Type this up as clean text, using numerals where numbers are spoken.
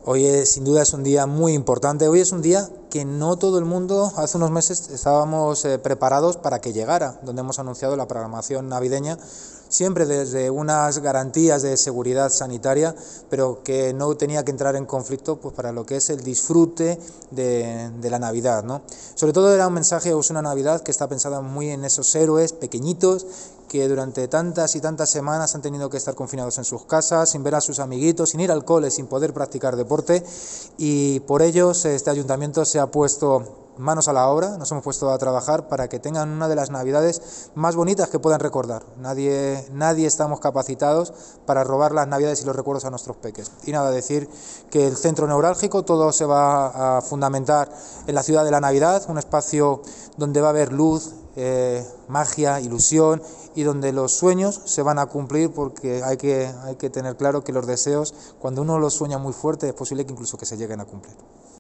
Hoy sin duda es un día muy importante. Hoy es un día que no todo el mundo, hace unos meses estábamos preparados para que llegara, donde hemos anunciado la programación navideña, siempre desde unas garantías de seguridad sanitaria, pero que no tenía que entrar en conflicto pues, para lo que es el disfrute de la Navidad, ¿no? Sobre todo era un mensaje, es una Navidad que está pensada muy en esos héroes pequeñitos que durante tantas y tantas semanas han tenido que estar confinados en sus casas, sin ver a sus amiguitos, sin ir al cole, sin poder practicar deporte, y por ellos este ayuntamiento se ha puesto manos a la obra, nos hemos puesto a trabajar para que tengan una de las navidades más bonitas que puedan recordar. Nadie estamos capacitados para robar las navidades y los recuerdos a nuestros peques. Y nada, decir que el centro neurálgico todo se va a fundamentar en la ciudad de la Navidad, un espacio donde va a haber luz, magia, ilusión, y donde los sueños se van a cumplir, porque hay que tener claro que los deseos, cuando uno los sueña muy fuerte, es posible que incluso que se lleguen a cumplir.